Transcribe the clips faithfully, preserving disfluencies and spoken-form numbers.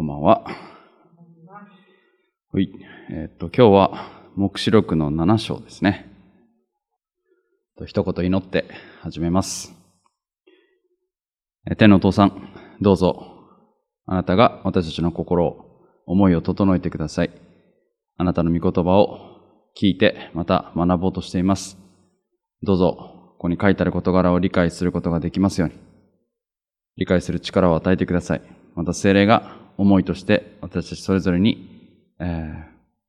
こんばんは。はい。えっと、今日は黙示録のなな章ですね。一言祈って始めます。天のお父さん、どうぞ、あなたが私たちの心を、思いを整えてください。あなたの御言葉を聞いて、また学ぼうとしています。どうぞ、ここに書いてある事柄を理解することができますように。理解する力を与えてください。また聖霊が思いとして私たちそれぞれに、えー、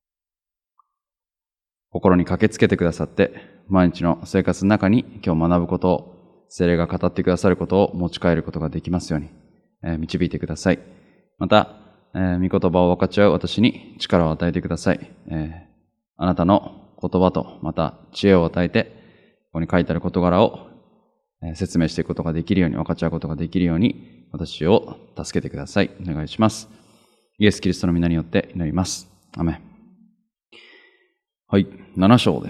心に駆けつけてくださって、毎日の生活の中に今日学ぶことを、聖霊が語ってくださることを持ち帰ることができますように、えー、導いてください。また、えー、御言葉を分かち合う私に力を与えてください。えー、あなたの言葉とまた知恵を与えて、ここに書いてある事柄を説明していくことができるように、分かち合うことができるように、私を助けてください。お願いします。イエス・キリストの皆によって祈ります。アメン。はい、なな章です。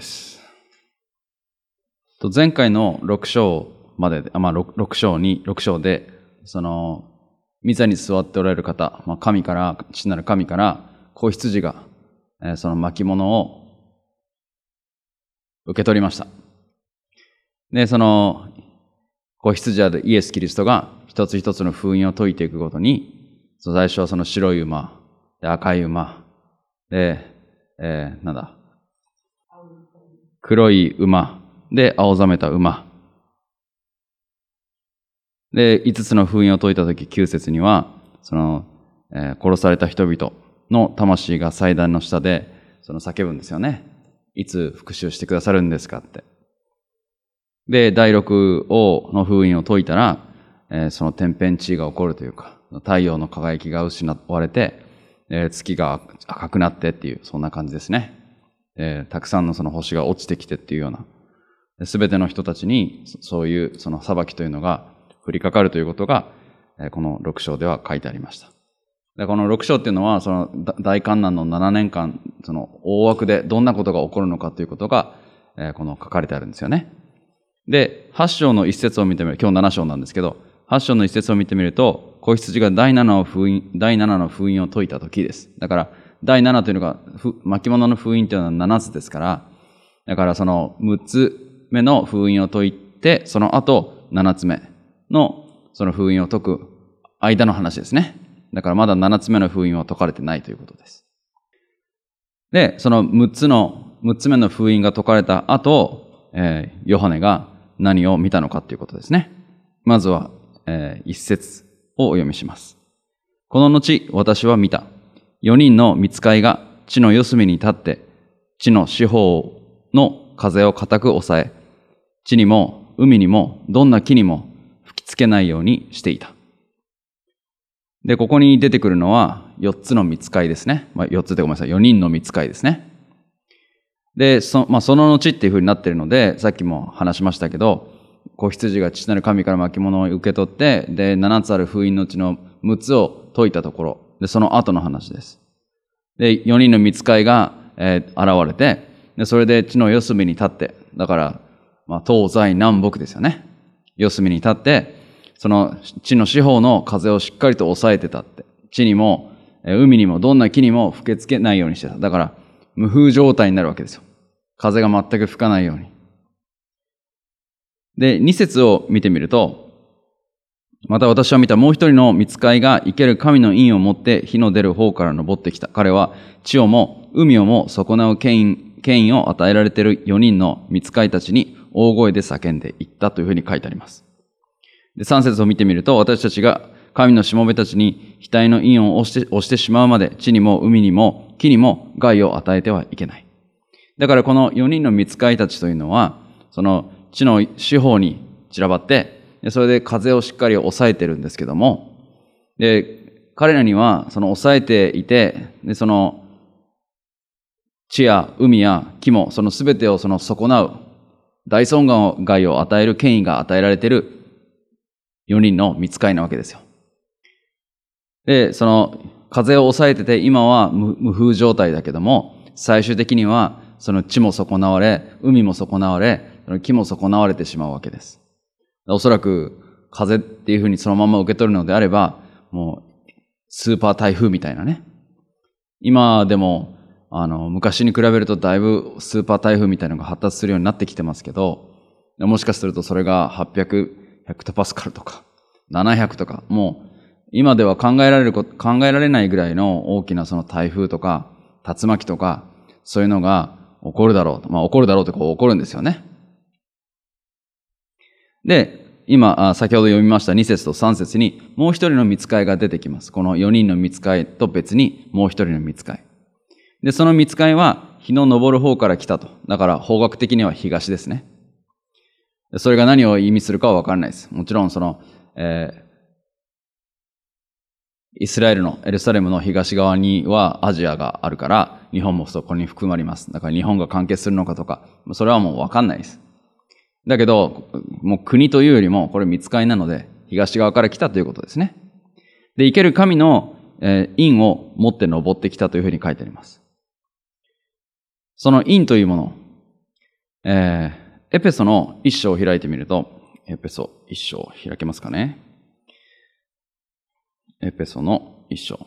前回のろく章までで、まあ 6, 6章に、ろく章で、その、御座に座っておられる方、まあ、神から、父なる神から、子羊が、えー、その巻物を受け取りました。で、その、子羊であるイエス・キリストが一つ一つの封印を解いていくごとに、最初はその白い馬、で赤い馬、で、えー、なんだ、黒い馬、で青ざめた馬。で、五つの封印を解いたとき、九節には、その、えー、殺された人々の魂が祭壇の下で、その叫ぶんですよね。いつ復讐してくださるんですかって。で、第六王の封印を解いたら、えー、その天変地異が起こるというか、太陽の輝きが失われて、えー、月が赤くなってっていう、そんな感じですね。えー、たくさんのその星が落ちてきてっていうような、すべての人たちにそういうその裁きというのが降りかかるということが、えー、この六章では書いてありました。で、この六章っていうのは、その大観難のななねんかん、その大枠でどんなことが起こるのかということが、えー、この書かれてあるんですよね。で、はち章の一節を見てみる。今日なな章なんですけど、はち章の一節を見てみると、子羊が第七の封印、第七の封印を解いたときです。だから、第七というのが、巻物の封印というのはななつですから、だからそのむつめの封印を解いて、その後ななつめのその封印を解く間の話ですね。だからまだななつめの封印は解かれてないということです。で、そのむっつの、むっつめの封印が解かれた後、えー、ヨハネが何を見たのかということですね。まずは、えー、一節をお読みします。この後、私は見た。四人の御使いが地の四隅に立って、地の四方の風を固く抑え、地にも海にもどんな木にも吹きつけないようにしていた。で、ここに出てくるのは四つの御使いですね。まあ、四つでごめんなさい。四人の御使いですね。で、そ、まあ、その後っていう風になっているので、さっきも話しましたけど、子羊が父なる神から巻物を受け取って、で、七つある封印のうちの六つを解いたところ、で、その後の話です。で、四人の御使いが、えー、現れて、で、それで地の四隅に立って、だから、まあ、東西南北ですよね。四隅に立って、その地の四方の風をしっかりと抑えてたって。地にも、海にも、どんな木にも吹きつけないようにしてた。だから、無風状態になるわけですよ。風が全く吹かないように。で、二節を見てみると、また私は見たもう一人の御使いが生ける神の印を持って火の出る方から登ってきた。彼は地をも海をも損なう権威、権威を与えられている四人の御使いたちに大声で叫んでいったというふうに書いてあります。で、三節を見てみると、私たちが神のしもべたちに額の印を押して、押してしまうまで地にも海にも木にも害を与えてはいけない。だからこの四人の御使いたちというのは、その地の四方に散らばって、それで風をしっかり抑えてるんですけども、で、彼らにはその抑えていて、で、その地や海や木もそのすべてをその損なう大損害を与える権威が与えられている四人の御使いなわけですよ。で、その風を抑えてて今は無風状態だけども、最終的にはその地も損なわれ、海も損なわれ、木も損なわれてしまうわけです。おそらく風っていうふうにそのまま受け取るのであれば、もうスーパー台風みたいなね。今でも、あの、昔に比べるとだいぶスーパー台風みたいなのが発達するようになってきてますけど、もしかするとそれがはっぴゃくヘクトパスカルとか、ななひゃくとか、もう、今では考えられること、考えられないぐらいの大きなその台風とか、竜巻とか、そういうのが起こるだろうと。まあ起こるだろうとこう起こるんですよね。で、今、先ほど読みましたに節とさん節に、もう一人の御使いが出てきます。このよにんの御使いと別に、もう一人の御使い。で、その御使いは、日の昇る方から来たと。だから、方角的には東ですね。それが何を意味するかはわからないです。もちろん、その、えー、イスラエルのエルサレムの東側にはアジアがあるから、日本もそこに含まれます。だから日本が関係するのかとか、それはもうわかんないです。だけど、もう国というよりも、これ御使いなので、東側から来たということですね。で、生ける神の、えー、印を持って登ってきたというふうに書いてあります。その印というもの、えー、エペソの一章を開いてみると、エペソ一章開けますかね。エペソの一章。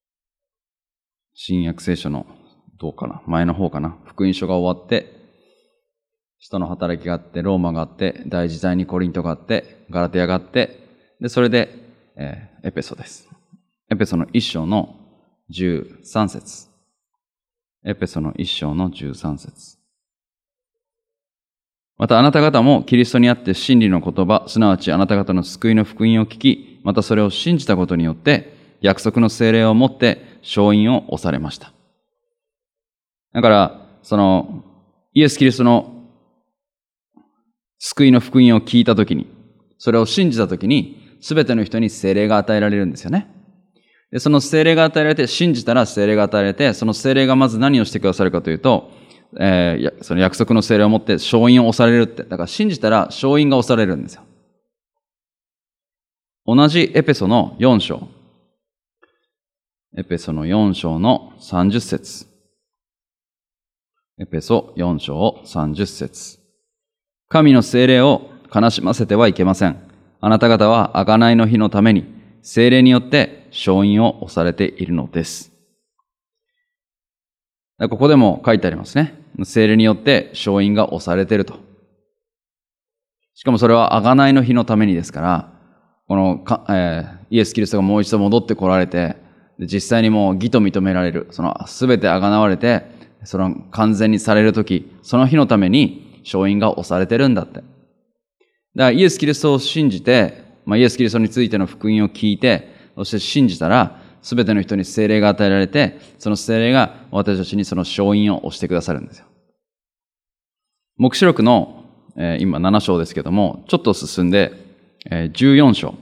新約聖書の、どうかな、前の方かな。福音書が終わって、使徒の働きがあって、ローマがあって、大時代にコリントがあって、ガラテヤがあって、で、それで、えー、エペソです。エペソの一章のじゅうさん節。エペソの一章のじゅうさん節。またあなた方もキリストにあって真理の言葉、すなわちあなた方の救いの福音を聞き、またそれを信じたことによって、約束の聖霊をもって勝因を押されました。だから、その、イエス・キリストの救いの福音を聞いたときに、それを信じたときに、すべての人に聖霊が与えられるんですよね。で、その聖霊が与えられて、信じたら聖霊が与えられて、その聖霊がまず何をしてくださるかというと、えー、その約束の聖霊を持って勝因を押されるって。だから信じたら勝因が押されるんですよ。同じエペソのよん章。エペソのよん章のさんじゅっ節。エペソよん章さんじゅっ節。神の聖霊を悲しませてはいけません。あなた方は贖いの日のために聖霊によって勝因を押されているのです。ここでも書いてありますね。聖霊によって勝因が押されていると。しかもそれは贖いの日のためにですから、このか、えー、イエス・キリストがもう一度戻ってこられて、実際にもう義と認められる、その全て贖われて、その完全にされるとき、その日のために勝因が押されてるんだって。だからイエス・キリストを信じて、まあ、イエス・キリストについての福音を聞いて、そして信じたら、すべての人に聖霊が与えられて、その聖霊が私たちにその勝因を押してくださるんですよ。黙示録の、えー、今なな章ですけども、ちょっと進んで、えー、じゅうよん章。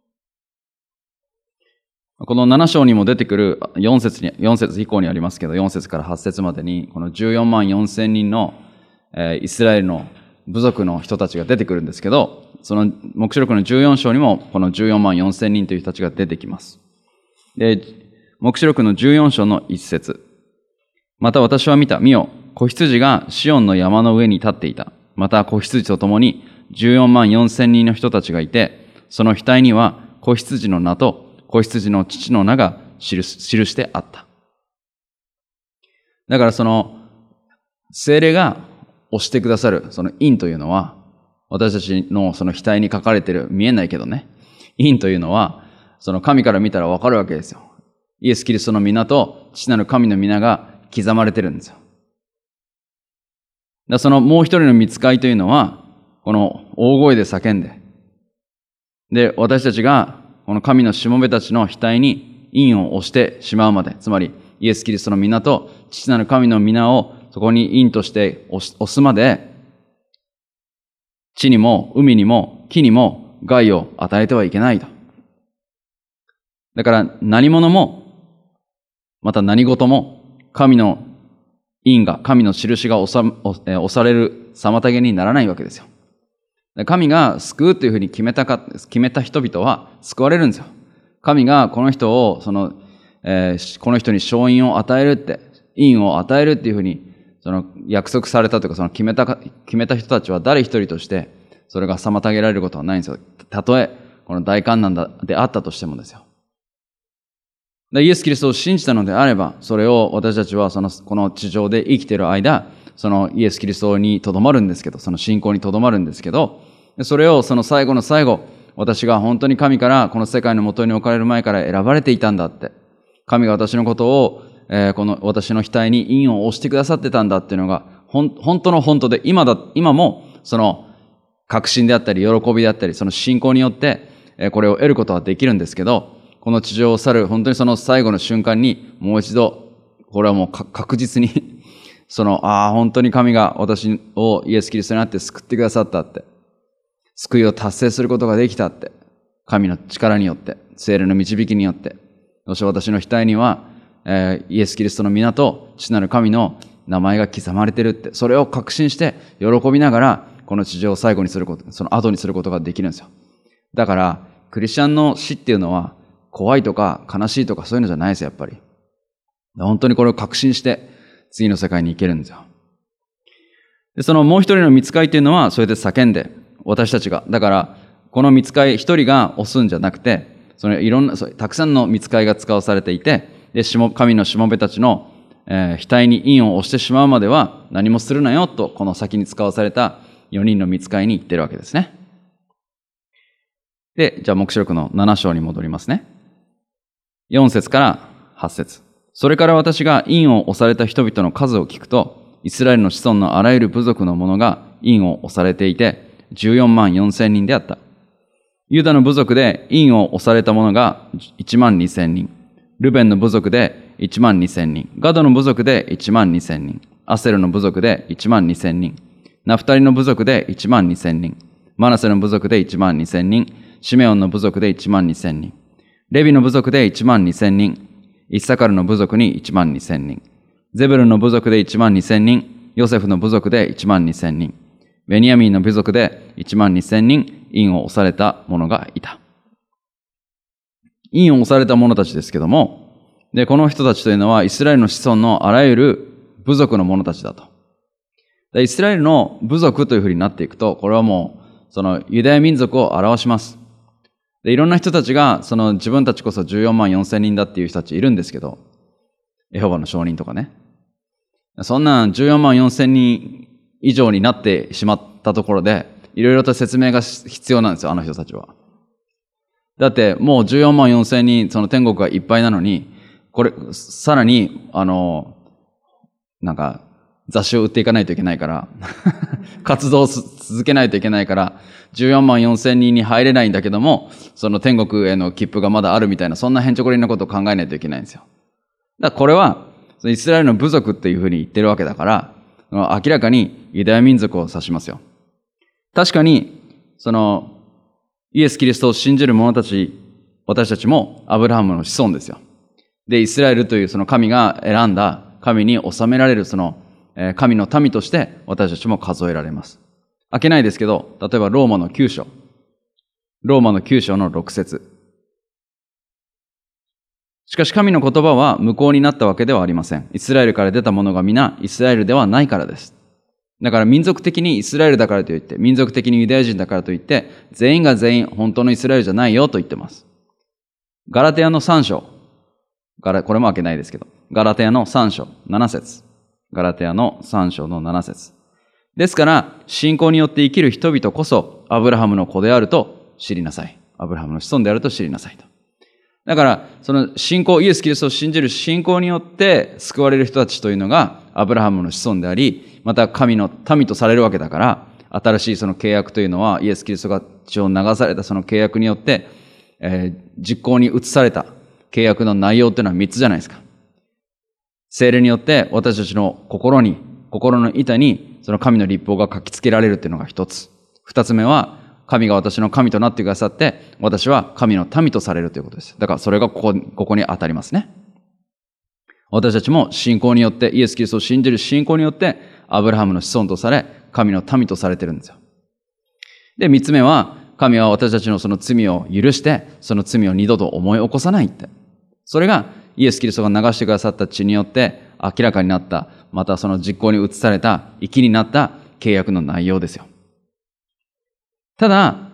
このなな章にも出てくるよん節に、よん節以降にありますけど、よん節からはち節までに、このじゅうよん万よん千人の、えー、イスラエルの部族の人たちが出てくるんですけど、その黙示録のじゅうよん章にもこのじゅうよん万よん千人という人たちが出てきます。で、黙示録のじゅうよん章のいち節。また私は見た、見よ、子羊がシオンの山の上に立っていた。また子羊と共にじゅうよん万よん千人の人たちがいて、その額には子羊の名と子羊の父の名が記し、記してあった。だからその、聖霊が押してくださる、その印というのは、私たちのその額に書かれている、見えないけどね、印というのは、その神から見たらわかるわけですよ。イエス・キリストの皆と父なる神の皆が刻まれてるんですよ。だそのもう一人の御使いというのは、この大声で叫んで、で、私たちがこの神のしもべたちの額に印を押してしまうまで、つまりイエス・キリストの皆と父なる神の皆をそこに印として押すまで、地にも海にも木にも害を与えてはいけないと。だから何者も、また何事も、神の印が、神の印が押さ、押される妨げにならないわけですよ。神が救うというふうに決めたか、決めた人々は救われるんですよ。神がこの人を、その、えー、この人に勝因を与えるって、印を与えるっていうふうに、その約束されたというか、その決めた、決めた人たちは誰一人として、それが妨げられることはないんですよ。たとえ、この大観難であったとしてもですよ。 イエス・キリストを信じたのであれば、それを私たちはその、この地上で生きている間、そのイエス・キリストにとどまるんですけど、その信仰にとどまるんですけど、それをその最後の最後、私が本当に神からこの世界の元に置かれる前から選ばれていたんだって。神が私のことを、えー、この私の額に印を押してくださってたんだっていうのが、ほん、本当の本当で、今だ、今もその確信であったり、喜びであったり、その信仰によって、えー、これを得ることはできるんですけど、この地上を去る本当にその最後の瞬間にもう一度、これはもう確実にその、ああ、本当に神が私をイエス・キリストにあって救ってくださったって。救いを達成することができたって。神の力によって、聖霊の導きによって。そして私の額には、えー、イエス・キリストの皆と父なる神の名前が刻まれてるって。それを確信して喜びながら、この地上を最後にすること、その後にすることができるんですよ。だから、クリスチャンの死っていうのは、怖いとか悲しいとかそういうのじゃないですよ、やっぱり。本当にこれを確信して、次の世界に行けるんですよ。で、そのもう一人の御使いっていうのは、それで叫んで、私たちが、だから、この御使い一人が押すんじゃなくて、そのいろんな、たくさんの御使いが使わされていて、で、神のしもべたちの、えー、額に印を押してしまうまでは何もするなよと、この先に使わされたよにんの御使いに言ってるわけですね。で、じゃあ黙示録のなな章に戻りますね。よん節からはち節。それから私が印を押された人々の数を聞くと、イスラエルの子孫のあらゆる部族の者が印を押されていて、じゅうよんまんよんせんにんであった。ユダの部族で印を押された者がいちまんにせんにん。ルベンの部族でいちまんにせんにん。ガドの部族でいちまんにせんにん。アセルの部族でいちまんにせんにん。ナフタリの部族でいちまんにせんにん。マナセの部族でいちまんにせんにん。シメオンの部族でいちまんにせんにん。レビの部族でいちまんにせんにん。イッサカルの部族にいちまんにせんにん。ゼブルの部族でいちまんにせんにん。ヨセフの部族でいちまんにせんにん。ベニヤミンの部族でいちまんにせんにん、印を押された者がいた。印を押された者たちですけども、で、この人たちというのはイスラエルの子孫のあらゆる部族の者たちだと。でイスラエルの部族というふうになっていくと、これはもう、そのユダヤ民族を表します。で、いろんな人たちが、その自分たちこそじゅうよんまんよんせんにんだっていう人たちいるんですけど、エホバの証人とかね。そんなじゅうよんまんよんせんにん以上になってしまったところで、いろいろと説明が必要なんですよ、あの人たちは。だって、もうじゅうよんまんよんせんにん、その天国がいっぱいなのに、これ、さらに、あの、なんか、雑誌を売っていかないといけないから、活動を続けないといけないから、じゅうよんまんよんせんにんに入れないんだけども、その天国への切符がまだあるみたいな、そんなへんちょこりんなことを考えないといけないんですよ。だからこれは、イスラエルの部族っていうふうに言ってるわけだから、明らかにユダヤ民族を指しますよ。確かに、その、イエス・キリストを信じる者たち、私たちもアブラハムの子孫ですよ。で、イスラエルというその神が選んだ神に収められるその神の民として私たちも数えられます。開けないですけど、例えばローマのきゅう章。ローマのきゅう章のろく節。しかし神の言葉は無効になったわけではありません。イスラエルから出た者が皆イスラエルではないからです。だから民族的にイスラエルだからといって、民族的にユダヤ人だからといって、全員が全員本当のイスラエルじゃないよと言ってます。ガラテヤのさん章。ガラ、これも開けないですけど。ガラテヤのさん章、なな節。ガラテヤのさん章のなな節。ですから、信仰によって生きる人々こそ、アブラハムの子であると知りなさい。アブラハムの子孫であると知りなさいと。だから、その信仰、イエス・キリストを信じる信仰によって救われる人たちというのが、アブラハムの子孫であり、また神の民とされるわけだから、新しいその契約というのは、イエス・キリストが血を流されたその契約によって、えー、実行に移された契約の内容というのはみっつじゃないですか。聖霊によって私たちの心に、心の板にその神の律法が書き付けられるというのが一つ。二つ目は、神が私の神となってくださって、私は神の民とされるということです。だからそれがここ、ここに当たりますね。私たちも信仰によって、イエス・キリストを信じる信仰によって、アブラハムの子孫とされ、神の民とされてるんですよ。で、三つ目は、神は私たちのその罪を許して、その罪を二度と思い起こさないって。それが、イエス・キリストが流してくださった血によって明らかになった、またその実行に移された、粋になった契約の内容ですよ。ただ、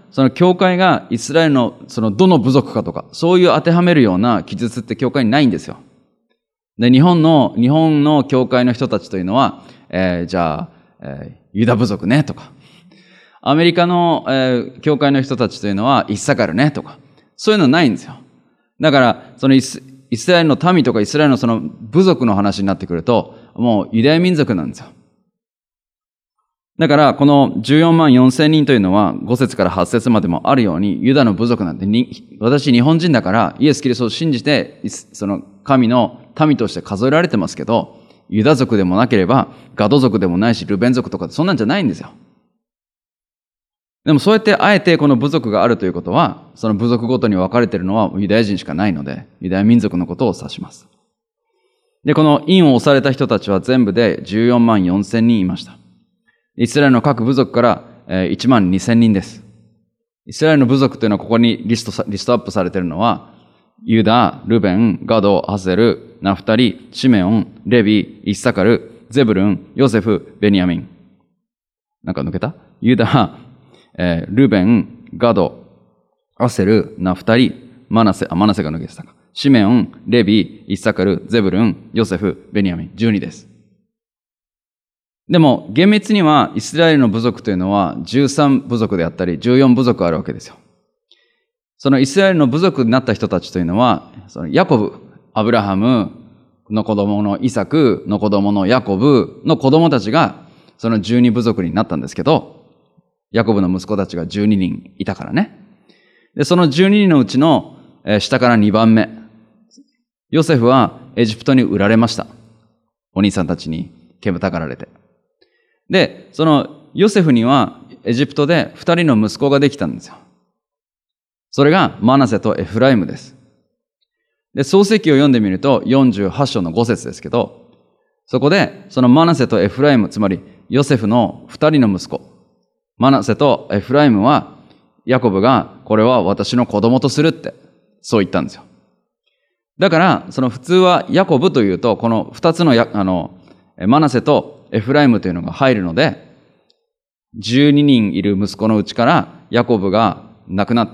その教会がイスラエルのそのどの部族かとか、そういう当てはめるような記述って教会にないんですよ。で、日本の、日本の教会の人たちというのは、えー、じゃあ、えー、ユダ部族ね、とか。アメリカの、えー、教会の人たちというのは、イッサカルね、とか。そういうのないんですよ。だから、そのイス、イスラエルの民とかイスラエルのその部族の話になってくると、もうユダヤ民族なんですよ。だから、このじゅうよんまんよんせんにんというのは、ご節からはち節までもあるように、ユダの部族なんてに、私日本人だから、イエス・キリストを信じて、その神の民として数えられてますけど、ユダ族でもなければ、ガド族でもないし、ルベン族とかそんなんじゃないんですよ。でもそうやってあえてこの部族があるということは、その部族ごとに分かれているのはユダヤ人しかないので、ユダヤ民族のことを指します。で、この印を押された人たちは全部でじゅうよんまんよんせんにんいました。イスラエルの各部族からいちまんにせんにんです。イスラエルの部族というのはここにリスト、リストアップされているのは、ユダ、ルベン、ガド、アセル、ナフタリ、シメオン、レビ、イッサカル、ゼブルン、ヨセフ、ベニヤミン。なんか抜けた？ユダ、えー、ルベン、ガド、アセル、ナフタリ、マナセ、あ、マナセが抜けてたか。シメオン、レビ、イッサカル、ゼブルン、ヨセフ、ベニヤミン。じゅうにです。でも、厳密にはイスラエルの部族というのはじゅうさん部族であったりじゅうよん部族あるわけですよ。そのイスラエルの部族になった人たちというのは、そのヤコブ、アブラハムの子供のイサクの子供のヤコブの子供たちがそのじゅうに部族になったんですけど、ヤコブの息子たちがじゅうににんいたからね。で、そのじゅうににんのうちの下からにばんめ、ヨセフはエジプトに売られました。お兄さんたちに煙たがられて。で、そのヨセフにはエジプトでふたりの息子ができたんですよ。それがマナセとエフライムです。で、創世記を読んでみるとよんじゅうはち章のご節ですけど、そこでそのマナセとエフライム、つまりヨセフのふたりの息子、マナセとエフライムはヤコブがこれは私の子供とするってそう言ったんですよ。だからその普通はヤコブというとこのふたつのやあのマナセとエフライムというのが入るので、じゅうににんいる息子のうちからヤコブが亡くなって、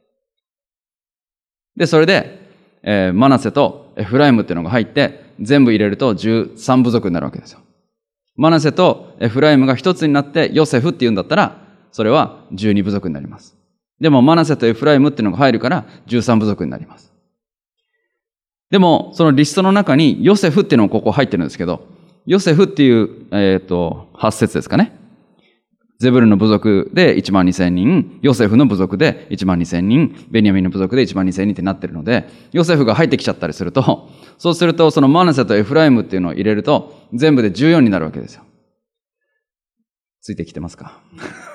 で、それで、えー、マナセとエフライムっていうのが入って、全部入れるとじゅうさん部族になるわけですよ。マナセとエフライムが一つになってヨセフっていうんだったら、それはじゅうに部族になります。でもマナセとエフライムっていうのが入るからじゅうさん部族になります。でも、そのリストの中にヨセフっていうのもここ入ってるんですけど、ヨセフっていう、えっと、はち節ですかね。ゼブルの部族でいちまんにせんにん、ヨセフの部族でいちまんにせんにん、ベニヤミンの部族でいちまんにせんにんってなってるので、ヨセフが入ってきちゃったりすると、そうするとそのマナセとエフライムっていうのを入れると、全部でじゅうよんになるわけですよ。ついてきてますか？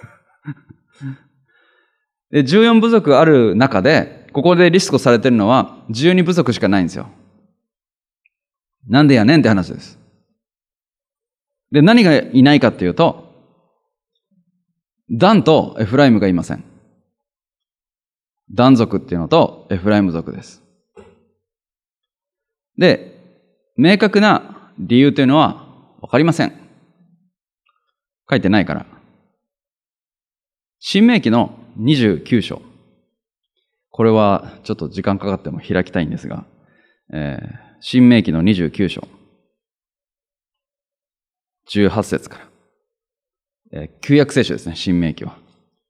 で、じゅうよん部族ある中で、ここでリストされてるのはじゅうに部族しかないんですよ。なんでやねんって話です。で、何がいないかっていうと、ダンとエフライムがいません。ダン族っていうのとエフライム族です。で、明確な理由というのはわかりません。書いてないから。申命記のにじゅうきゅう章。これはちょっと時間かかっても開きたいんですが、えー、申命記のにじゅうきゅう章。じゅうはち節から。えー、旧約聖書ですね、申命記は。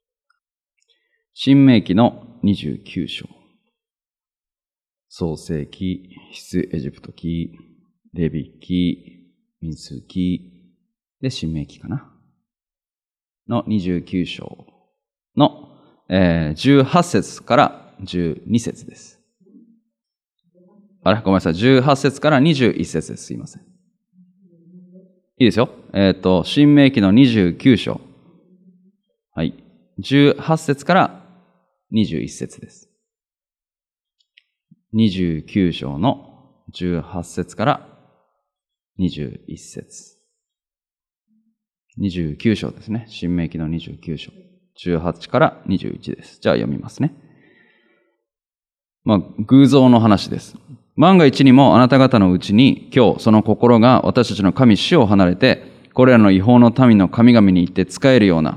申命記のにじゅうきゅう章。創世記、出エジプト記、レビ記、民数記、で、申命記かな。のにじゅうきゅう章の、えー、じゅうはち節からじゅうに節です。あれごめんなさい。じゅうはち節からにじゅういち節です。すいません。いいですよ。えっと、申命記のにじゅうきゅう章。はい。じゅうはち節からにじゅういち節です。にじゅうきゅう章のじゅうはち節からにじゅういち節。にじゅうきゅう章ですね。申命記のにじゅうきゅう章。じゅうはちからにじゅういちです。じゃあ読みますね。まあ、偶像の話です。万が一にもあなた方のうちに今日その心が私たちの神主を離れて、これらの違法の民の神々に行って仕えるような、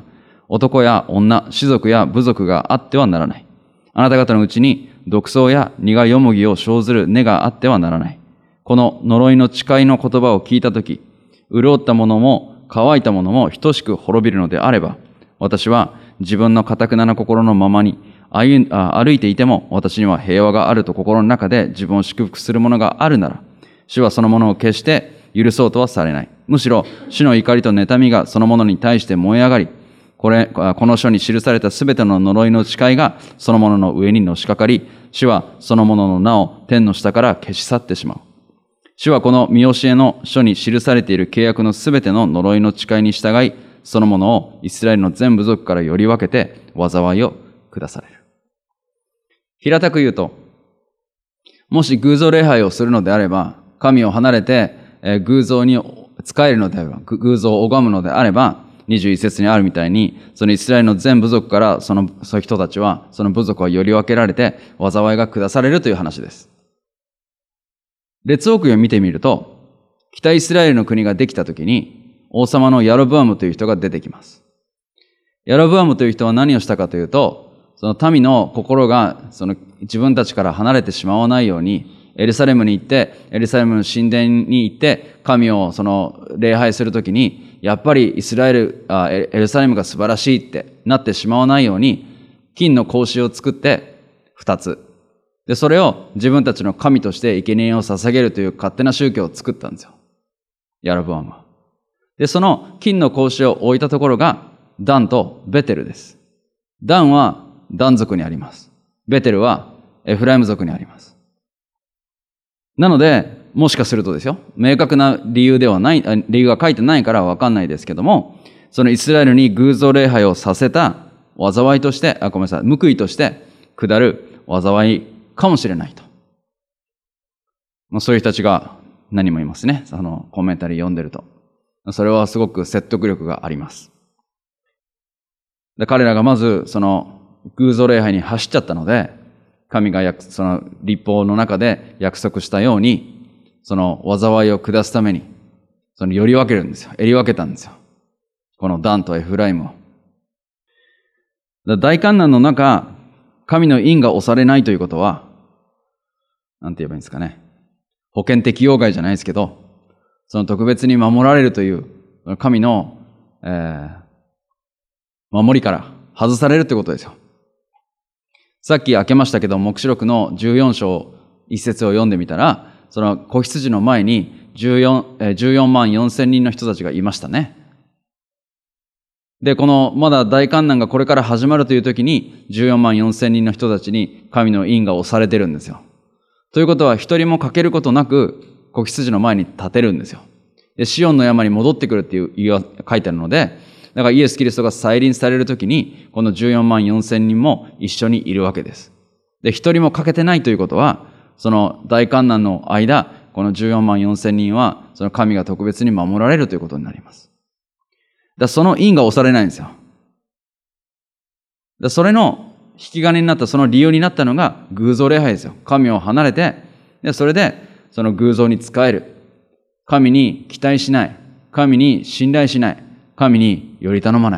男や女、士族や部族があってはならない。あなた方のうちに毒草や苦よもぎを生ずる根があってはならない。この呪いの誓いの言葉を聞いたとき、潤ったものも乾いたものも等しく滅びるのであれば、私は自分の堅くなな心のままに歩歩いていても、私には平和があると心の中で自分を祝福するものがあるなら、主はそのものを決して許そうとはされない。むしろ、主の怒りと妬みがそのものに対して燃え上がり、これ、この書に記されたすべての呪いの誓いがそのものの上にのしかかり、主はそのものの名を天の下から消し去ってしまう。主はこの見教えの書に記されている契約のすべての呪いの誓いに従い、そのものをイスラエルの全部族からより分けて災いを下される。平たく言うと、もし偶像礼拝をするのであれば、神を離れて、えー、偶像に仕えるのであれば、偶像を拝むのであれば、にじゅういち節にあるみたいに、そのイスラエルの全部族からその、そういう人たちは、その部族はより分けられて、災いが下されるという話です。列王記を見てみると、北イスラエルの国ができたときに、王様のヤロブアムという人が出てきます。ヤロブアムという人は何をしたかというと、その民の心がその自分たちから離れてしまわないように、エルサレムに行って、エルサレムの神殿に行って、神をその礼拝するときに、やっぱりイスラエル、あ、エルサレムが素晴らしいってなってしまわないように、金の格子を作って二つ。で、それを自分たちの神として生贄を捧げるという勝手な宗教を作ったんですよ。ヤロブアムは。で、その金の格子を置いたところが、ダンとベテルです。ダンはダン族にあります。ベテルはエフライム族にあります。なので、もしかするとですよ、明確な理由ではない、理由が書いてないからわかんないですけども、そのイスラエルに偶像礼拝をさせた災いとして、あ、ごめんなさい、報いとして下る災いかもしれないと。まあ、そういう人たちが何もいますね。そのコメンタリー読んでると。それはすごく説得力があります。で、彼らがまず、その偶像礼拝に走っちゃったので、神がその律法の中で約束したように、その災いを下すために、そのより分けるんですよ。えり分けたんですよ。このダンとエフライムを。大観難の中、神の印が押されないということは、なんて言えばいいんですかね。保険適用外じゃないですけど、その特別に守られるという、神の、えー、守りから外されるということですよ。さっき開けましたけど、黙示録のじゅうよん章一節を読んでみたら、その子羊の前にじゅうよん、えー、じゅうよんまんよんせん人の人たちがいましたね。で、このまだ大観難がこれから始まるという時に、じゅうよんまんよんせん人の人たちに神の印が押されてるんですよ。ということは、一人も欠けることなく、子羊の前に立てるんですよ。で、シオンの山に戻ってくるっていう言いは書いてあるので、だからイエス・キリストが再臨されるときに、このじゅうよんまんよんせん人も一緒にいるわけです。で、一人も欠けてないということは、その大観難の間、このじゅうよんまんよんせん人は、その神が特別に守られるということになります。だその印が押されないんですよ。だそれの引き金になった、その理由になったのが偶像礼拝ですよ。神を離れて、でそれでその偶像に仕える。神に期待しない。神に信頼しない。神により頼まない。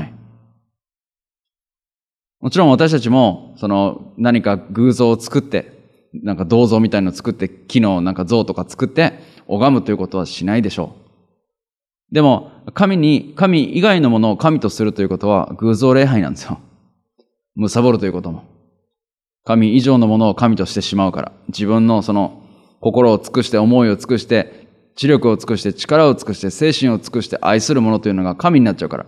もちろん私たちも、その何か偶像を作って、なんか銅像みたいのを作って、木のなんか像とか作って、拝むということはしないでしょう。でも、神に、神以外のものを神とするということは偶像礼拝なんですよ。貪るということも。神以上のものを神としてしまうから。自分のその心を尽くして、思いを尽くして、知力を尽くして、力を尽くして、精神を尽くして愛するものというのが神になっちゃうから。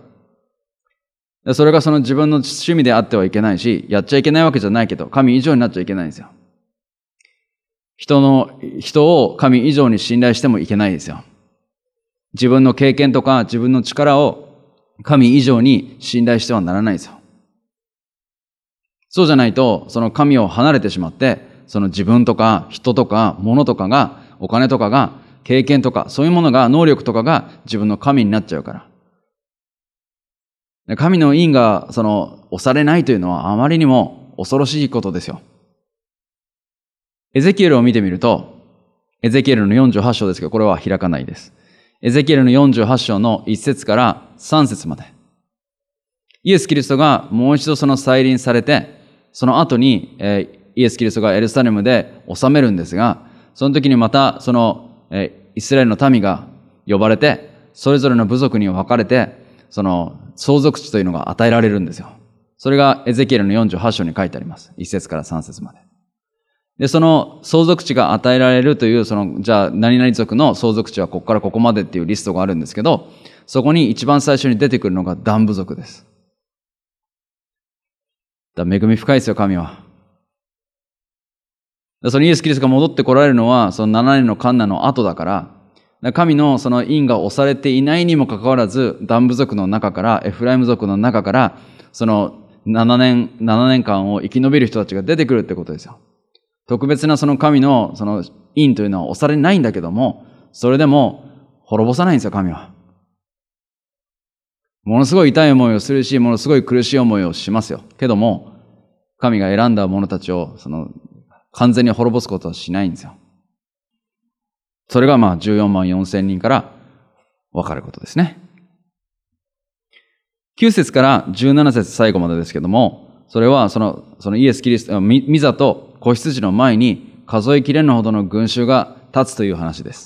それがその自分の趣味であってはいけないし、やっちゃいけないわけじゃないけど、神以上になっちゃいけないんですよ。人の、人を神以上に信頼してもいけないですよ。自分の経験とか自分の力を神以上に信頼してはならないですよ。そうじゃないと、その神を離れてしまって、その自分とか人とか物とかが、お金とかが、経験とか、そういうものが、能力とかが自分の神になっちゃうから。神の印が、その、押されないというのはあまりにも恐ろしいことですよ。エゼキエルを見てみると、エゼキエルのよんじゅうはち章ですけど、これは開かないです。エゼキエルのよんじゅうはち章のいち節からさん節まで。 イエス・キリストがもう一度その再臨されて、その後に、えー、イエス・キリストがエルサレムで治めるんですが、その時にまたその、えー、イスラエルの民が呼ばれて、それぞれの部族に分かれて、その相続地というのが与えられるんですよ。それがエゼキエルのよんじゅうはち章に書いてあります。いち節からさん節まで。で、その相続地が与えられるという、その、じゃあ何々族の相続地はここからここまでっていうリストがあるんですけど、そこに一番最初に出てくるのがダン部族です。だから恵み深いですよ、神は。そのイエス・キリストが戻ってこられるのは、そのななねんのカンナの後だから、だから神のその印が押されていないにもかかわらず、ダン部族の中から、エフライム族の中から、そのななねん、ななねんかんを生き延びる人たちが出てくるってことですよ。特別なその神のその印というのは押されないんだけども、それでも滅ぼさないんですよ、神は。ものすごい痛い思いをするし、ものすごい苦しい思いをしますよ。けども、神が選んだ者たちを、その、完全に滅ぼすことはしないんですよ。それがまあじゅうよんまんよんせんにんから分かることですね。きゅう節からじゅうなな節最後までですけども、それはその、そのイエス・キリスト、ミザと子羊の前に数えきれぬほどの群衆が立つという話です。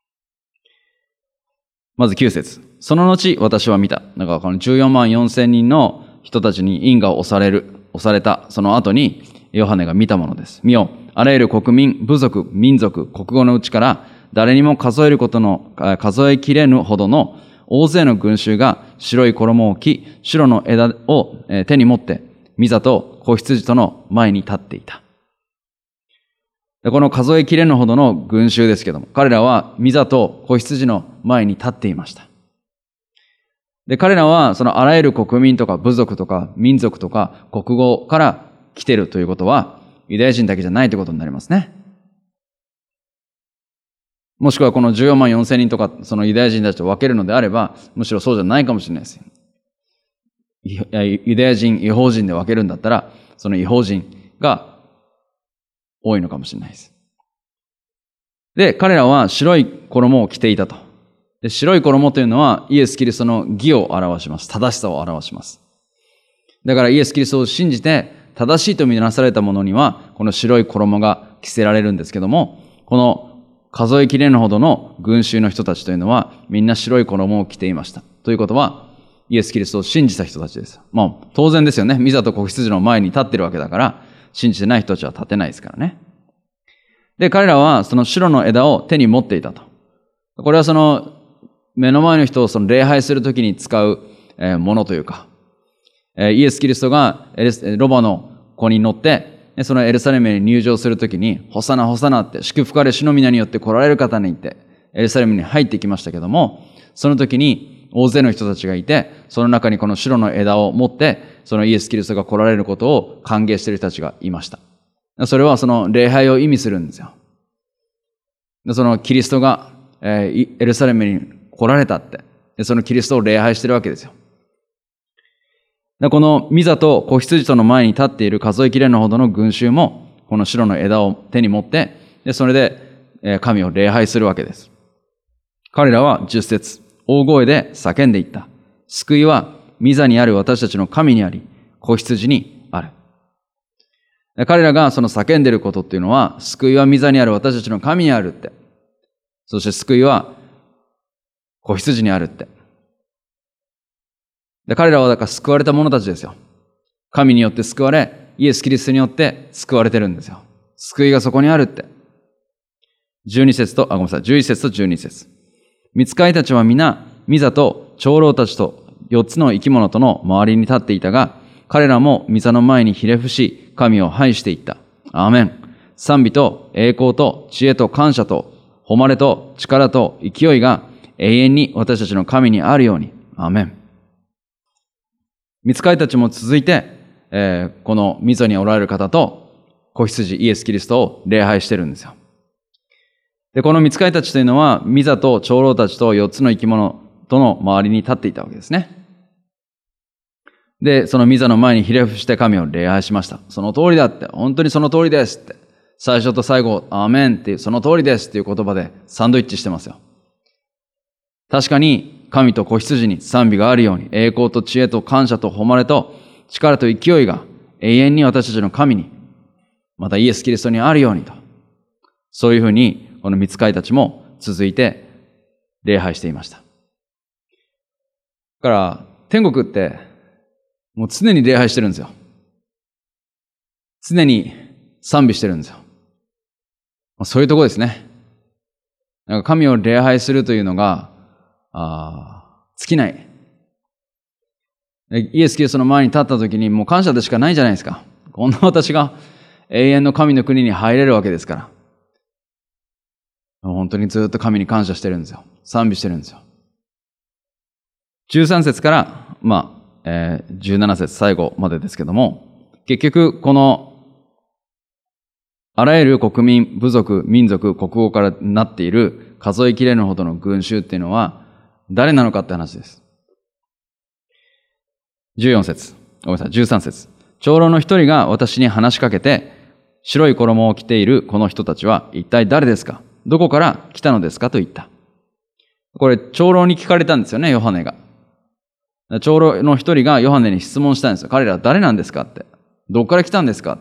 まずきゅう節。その後私は見た。だからこのじゅうよんまんよんせんにんの人たちに印が押される、押された。その後にヨハネが見たものです。見よ、あらゆる国民、部族、民族、国語のうちから誰にも数えることの、数えきれぬほどの大勢の群衆が白い衣を着、白の枝を手に持って、ミザと子羊との前に立っていた。この数えきれぬほどの群衆ですけども、彼らはミザと子羊の前に立っていました。で、彼らはそのあらゆる国民とか部族とか民族とか国語から来ているということは、ユダヤ人だけじゃないということになりますね。もしくはこのじゅうよんまんよんせんにんとかそのユダヤ人たちと分けるのであれば、むしろそうじゃないかもしれないです。ユダヤ人、異邦人で分けるんだったら、その異邦人が多いのかもしれないです。で、彼らは白い衣を着ていたと。で、白い衣というのはイエス・キリストの義を表します。正しさを表します。だからイエス・キリストを信じて正しいとみなされた者には、この白い衣が着せられるんですけども、この数えきれぬほどの群衆の人たちというのは、みんな白い衣を着ていました。ということは、イエス・キリストを信じた人たちです。まあ、当然ですよね。ミザと子羊の前に立ってるわけだから、信じてない人たちは立てないですからね。で、彼らはその白の枝を手に持っていたと。これはその、目の前の人をその礼拝するときに使うものというか、イエス・キリストがロバの子に乗って、そのエルサレムに入場するときに、ホサナホサナって祝福あれ主の皆によって来られる方に言って、エルサレムに入ってきましたけども、その時に大勢の人たちがいて、その中にこの白の枝を持って、そのイエス・キリストが来られることを歓迎している人たちがいました。それはその礼拝を意味するんですよ。そのキリストがエルサレムに来られたって、そのキリストを礼拝しているわけですよ。このミザと子羊との前に立っている数えきれぬほどの群衆も、この白の枝を手に持って、でそれで神を礼拝するわけです。彼らはじゅっ節、大声で叫んでいった。救いはミザにある私たちの神にあり、子羊にある。彼らがその叫んでいることっていうのは、救いはミザにある私たちの神にあるって。そして救いは子羊にあるって。で、彼らはだから救われた者たちですよ。神によって救われ、イエス・キリストによって救われてるんですよ。救いがそこにあるって。じゅうに節と、あ、ごめんなさい、じゅういち節とじゅうに節。御使いたちは皆、ミザと長老たちと四つの生き物との周りに立っていたが、彼らも御座の前にひれ伏し、神を拝していった。アーメン。賛美と栄光と知恵と感謝と誉れと力と勢いが永遠に私たちの神にあるように。アーメン。御使いたちも続いて、えー、この御座におられる方と子羊イエス・キリストを礼拝してるんですよ。で、この御使いたちというのは、御座と長老たちと四つの生き物との周りに立っていたわけですね。で、その御座の前にひれ伏して神を礼拝しました。その通りだって、本当にその通りですって。最初と最後、アーメンっていう、その通りですっていう言葉でサンドイッチしてますよ。確かに、 神と子羊に賛美があるように、栄光と知恵と感謝と誉れと力と勢いが永遠に私たちの神に、またイエス・キリストにあるようにと。そういうふうに、この御使いたちも続いて礼拝していました。だから、天国って、もう常に礼拝してるんですよ。常に賛美してるんですよ。そういうところですね。なんか神を礼拝するというのが、あ尽きない。イエス・キリストの前に立った時にもう感謝でしかないじゃないですか。こんな私が永遠の神の国に入れるわけですから。本当にずっと神に感謝してるんですよ。賛美してるんですよ。じゅうさん節から、まあ、えー、じゅうなな節最後までですけども、結局このあらゆる国民、部族、民族、国語からなっている数えきれぬほどの群衆っていうのは誰なのかって話です。じゅうよん節、ごめんなさい、じゅうさん節。長老の一人が私に話しかけて、白い衣を着ているこの人たちは一体誰ですか？どこから来たのですかと言った。これ、長老に聞かれたんですよね、ヨハネが。長老の一人がヨハネに質問したんですよ。彼らは誰なんですかって。どこから来たんですかって。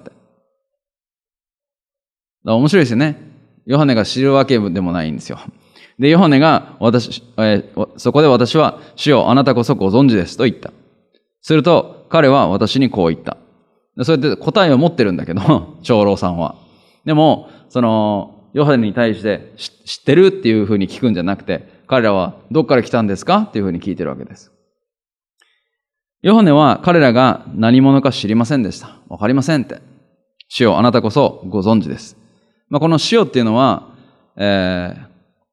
面白いですよね。ヨハネが知るわけでもないんですよ。で、ヨハネが私、えー、そこで私は、主よ、あなたこそご存知ですと言った。すると、彼は私にこう言った。そうやって答えを持ってるんだけど、長老さんは。でも、その、ヨハネに対して知ってるっていうふうに聞くんじゃなくて、彼らはどっから来たんですかっていうふうに聞いてるわけです。ヨハネは彼らが何者か知りませんでした。わかりませんって。主よ、あなたこそご存知です。まあ、この主よっていうのは、えー、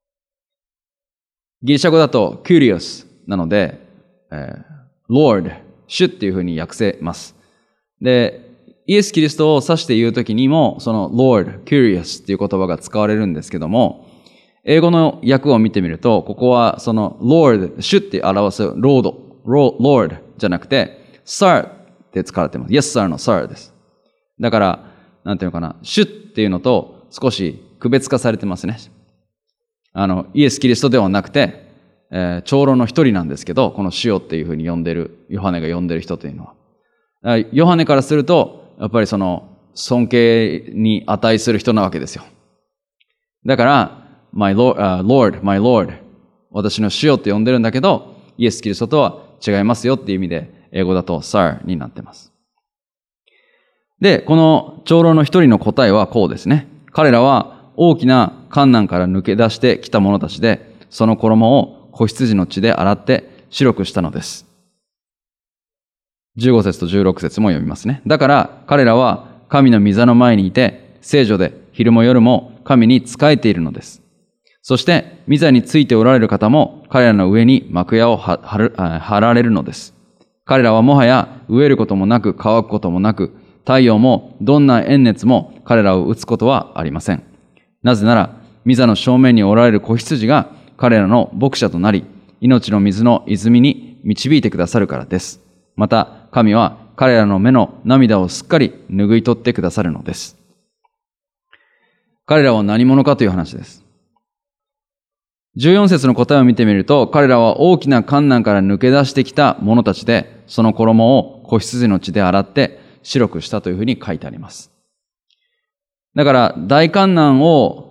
ギリシャ語だとキュリオスなので、えー、Lord、主っていうふうに訳せます。で、イエス・キリストを指して言うときにも、その Lord、Curious っていう言葉が使われるんですけども、英語の訳を見てみると、ここはその Lord、主って表す Lord、Lord じゃなくて、Sir って使われています。Yes, Sir の Sir です。だから、なんていうのかな、主っていうのと少し区別化されてますね。あの、イエス・キリストではなくて、えー、長老の一人なんですけど、この主よっていうふうに呼んでる、ヨハネが呼んでる人というのは。ヨハネからすると、やっぱりその、尊敬に値する人なわけですよ。だから、my Lord, uh, Lord, my Lord、私の主よって呼んでるんだけど、イエス・キリストとは違いますよっていう意味で、英語だと Sir になってます。で、この長老の一人の答えはこうですね。彼らは大きな患難から抜け出してきた者たちで、その衣を子羊の血で洗って白くしたのです。じゅうご節とじゅうろく節も読みますね。だから彼らは神の御座の前にいて、聖女で昼も夜も神に仕えているのです。そして御座についておられる方も彼らの上に幕屋を張られるのです。彼らはもはや飢えることもなく乾くこともなく、太陽もどんな炎熱も彼らを打つことはありません。なぜなら、御座の正面におられる子羊が彼らの牧者となり、命の水の泉に導いてくださるからです。また、神は彼らの目の涙をすっかり拭い取ってくださるのです。彼らは何者かという話です。じゅうよん節の答えを見てみると、彼らは大きな患難から抜け出してきた者たちで、その衣を子羊の血で洗って白くしたというふうに書いてあります。だから、大患難を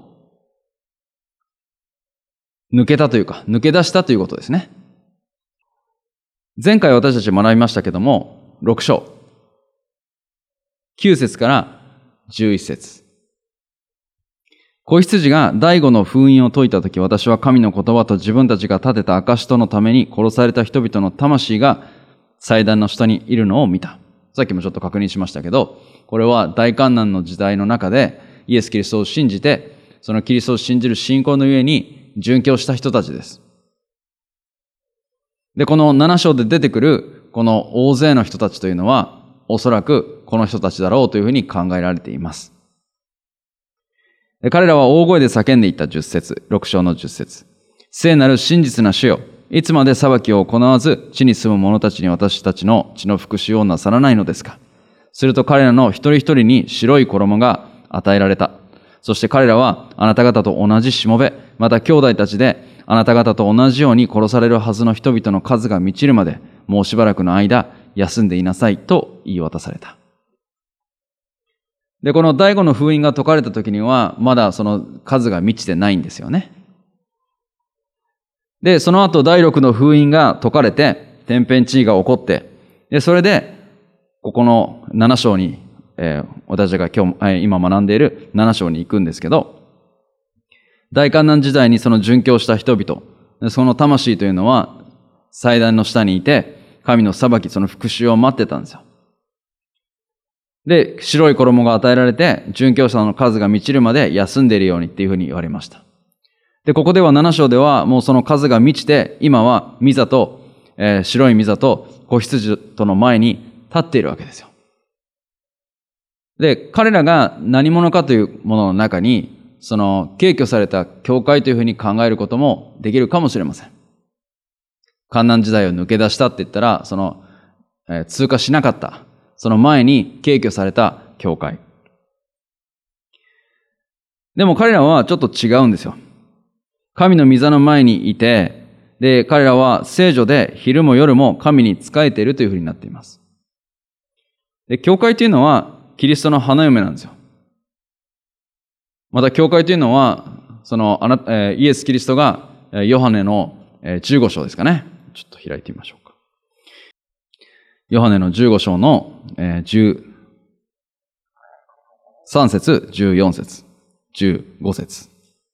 抜けたというか、抜け出したということですね。前回私たち学びましたけども、ろく章。きゅう節からじゅういち節。子羊が第五の封印を解いたとき、私は神の言葉と自分たちが立てた証とのために殺された人々の魂が祭壇の下にいるのを見た。さっきもちょっと確認しましたけど、これは大患難の時代の中でイエス・キリストを信じて、そのキリストを信じる信仰のゆえに殉教した人たちです。で、このなな章で出てくるこの大勢の人たちというのは、おそらくこの人たちだろうというふうに考えられています。で、彼らは大声で叫んでいったじゅっ節、ろく章のじゅっ節。聖なる真実な主よ、いつまで裁きを行わず、地に住む者たちに私たちの血の復讐をなさらないのですか。すると彼らの一人一人に白い衣が与えられた。そして彼らはあなた方と同じしもべ、また兄弟たちで、 あなた方と同じように殺されるはずの人々の数が満ちるまで、もうしばらくの間、休んでいなさいと言い渡された。で、この第五の封印が解かれた時には、まだその数が満ちてないんですよね。で、その後第六の封印が解かれて、天変地異が起こって、で、それで、ここのなな章に、えー、私たちが今日、えー、今学んでいるなな章に行くんですけど、大観難時代にその殉教した人々、その魂というのは祭壇の下にいて、神の裁き、その復讐を待ってたんですよ。で、白い衣が与えられて、殉教者の数が満ちるまで休んでいるようにっていうふうに言われました。で、ここではなな章ではもうその数が満ちて、今は御座と、えー、白い御座と子羊との前に立っているわけですよ。で、彼らが何者かというものの中に、その、敬居された教会というふうに考えることもできるかもしれません。患難時代を抜け出したって言ったら、その、えー、通過しなかった。その前に敬居された教会。でも彼らはちょっと違うんですよ。神の御座の前にいて、で、彼らは聖女で昼も夜も神に仕えているというふうになっています。で、教会というのはキリストの花嫁なんですよ。また教会というのは、その、あな、えー、イエス・キリストがヨハネのじゅうご章ですかね。ちょっと開いてみましょうか。ヨハネのじゅうご章のじゅうさん節、じゅうよん節、じゅうご節。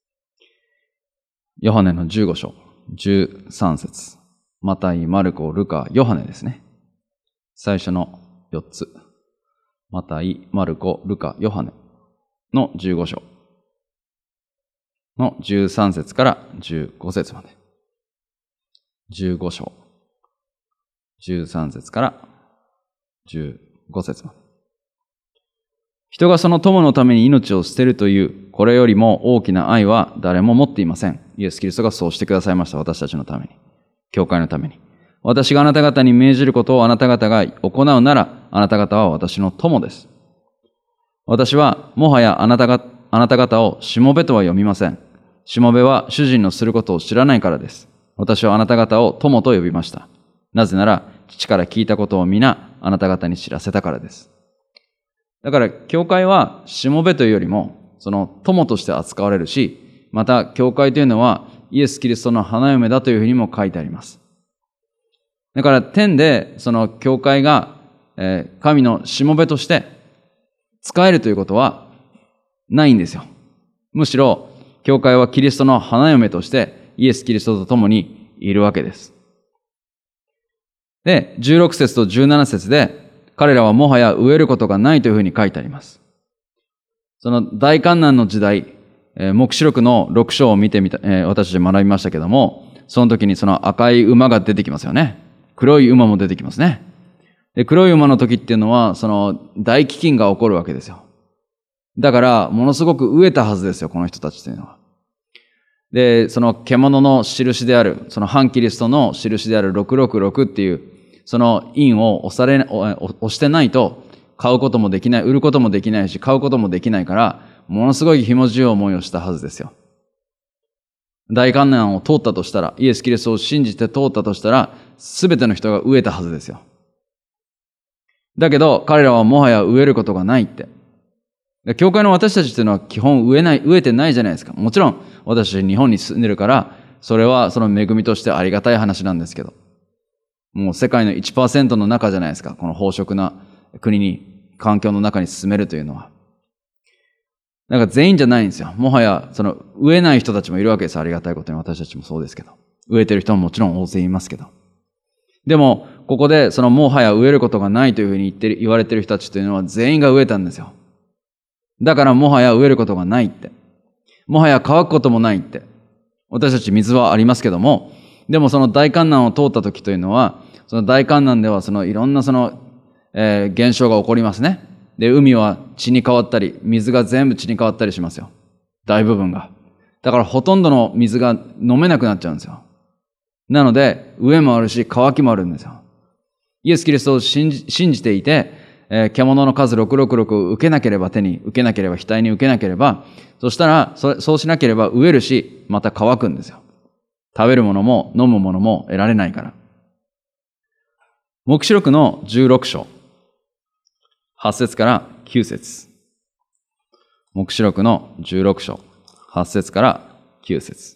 ヨハネのじゅうご章、じゅうさん節。マタイ、マルコ、ルカ、ヨハネですね。最初のよっつ。マタイ、マルコ、ルカ、ヨハネのじゅうご章のじゅうさん節からじゅうご節まで。じゅうご章。じゅうさん節からじゅうご節まで。人がその友のために命を捨てるという、これよりも大きな愛は誰も持っていません。イエス・キリストがそうしてくださいました。私たちのために。教会のために。私があなた方に命じることをあなた方が行うなら、あなた方は私の友です。私はもはやあなたが、あなた方をしもべとは呼びません。しもべは主人のすることを知らないからです。私はあなた方を友と呼びました。なぜなら、父から聞いたことを皆あなた方に知らせたからです。だから、教会はしもべというよりも、その友として扱われるし、また、教会というのはイエス・キリストの花嫁だというふうにも書いてあります。だから、天で、その教会が、えー、神のしもべとして使えるということはないんですよ。むしろ、教会はキリストの花嫁としてイエス・キリストと共にいるわけです。で、じゅうろく節とじゅうなな節で、彼らはもはや飢えることがないというふうに書いてあります。その大観難の時代、えー、黙示録のろく章を見てみた、えー、私たち学びましたけども、その時にその赤い馬が出てきますよね。黒い馬も出てきますね。で、黒い馬の時っていうのは、その大飢饉が起こるわけですよ。だから、ものすごく飢えたはずですよ、この人たちというのは。で、その獣の印である、その反キリストの印であるろくろくろくっていう、その印を押され、押してないと、買うこともできない、売ることもできないし、買うこともできないから、ものすごいひもじい思いをしたはずですよ。大観難を通ったとしたら、イエス・キリストを信じて通ったとしたら、すべての人が飢えたはずですよ。だけど、彼らはもはや飢えることがないって。教会の私たちっていうのは基本飢えない、飢えてないじゃないですか。もちろん、私たち日本に住んでるから、それはその恵みとしてありがたい話なんですけど。もう世界の いちパーセント の中じゃないですか。この飽食な国に、環境の中に進めるというのは。だから全員じゃないんですよ。もはや、その、飢えない人たちもいるわけです。ありがたいことに私たちもそうですけど。飢えてる人ももちろん大勢いますけど。でも、ここで、その、もはや飢えることがないというふうに言ってる、言われてる人たちというのは全員が飢えたんですよ。だから、もはや飢えることがないって。もはや乾くこともないって。私たち水はありますけども、でもその大観難を通った時というのは、その大観難ではそのいろんなその、えー、現象が起こりますね。で、海は血に変わったり、水が全部血に変わったりしますよ。大部分が。だからほとんどの水が飲めなくなっちゃうんですよ。なので、飢えもあるし、乾きもあるんですよ。イエス・キリストを信じ、信じていて、えー、獣の数ろくろくろくを受けなければ手に、受けなければ額に受けなければ、そしたら、そ、そうしなければ飢えるし、また乾くんですよ。 食べるものも飲むものも得られないから。黙示録のじゅうろく章、はち節からきゅう節。黙示録のじゅうろく章、はち節からきゅう節。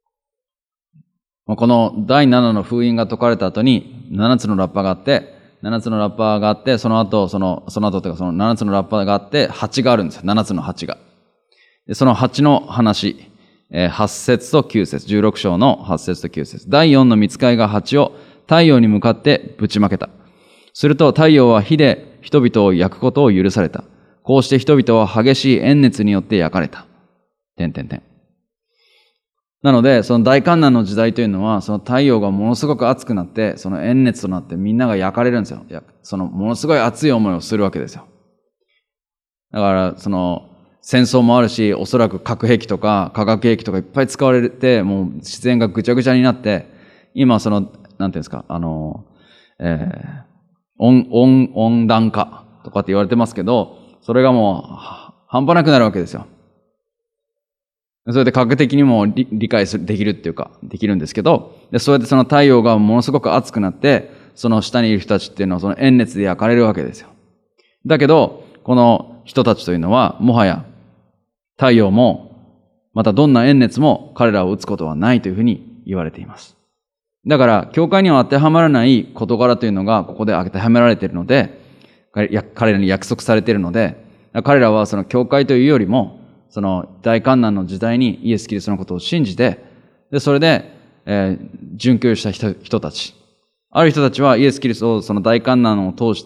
このだいななの封印が解かれた後にななつのラッパがあって、ななつのラッパがあって、その後、その、その後というかそのななつのラッパがあって、はちがあるんですよ。ななつのはちが。でそのはちの話、えー、はち節ときゅう節、じゅうろく章のはち節ときゅう節。だいよんの御使いがはちを太陽に向かってぶちまけた。すると太陽は火で人々を焼くことを許された。こうして人々は激しい炎熱によって焼かれた。てんてんてん。なので、その大観難の時代というのは、その太陽がものすごく熱くなって、その炎熱となってみんなが焼かれるんですよ。そのものすごい熱い思いをするわけですよ。だから、その戦争もあるし、おそらく核兵器とか化学兵器とかいっぱい使われて、もう自然がぐちゃぐちゃになって、今その、なんていうんですか、あの、えー、温、温、温暖化とかって言われてますけど、それがもう半端なくなるわけですよ。それで科学的にも理解できるっていうか、できるんですけど、で、そうやってその太陽がものすごく熱くなって、その下にいる人たちっていうのはその炎熱で焼かれるわけですよ。だけど、この人たちというのは、もはや太陽も、またどんな炎熱も彼らを打つことはないというふうに言われています。だから、教会には当てはまらない事柄というのがここで当てはめられているので、彼らに約束されているので、彼らはその教会というよりも、その大観難の時代にイエス・キリストのことを信じて、で、それで、えー、殉教した人、人たち。ある人たちはイエス・キリストをその大観難を通して、